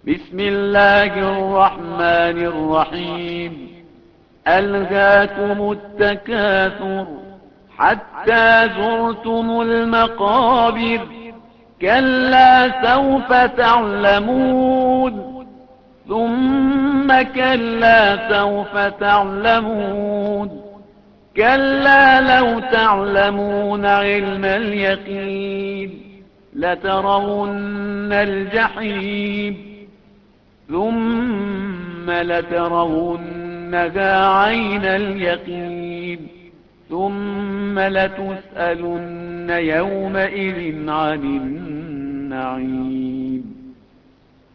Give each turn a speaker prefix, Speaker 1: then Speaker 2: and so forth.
Speaker 1: بسم الله الرحمن الرحيم. ألهاكم التكاثر حتى زرتم المقابر، كلا سوف تعلمون ثم كلا سوف تعلمون، كلا لو تعلمون علم اليقين لترون الجحيم ثم لترونها عين اليقين ثم لتسألن يومئذ عن النعيم.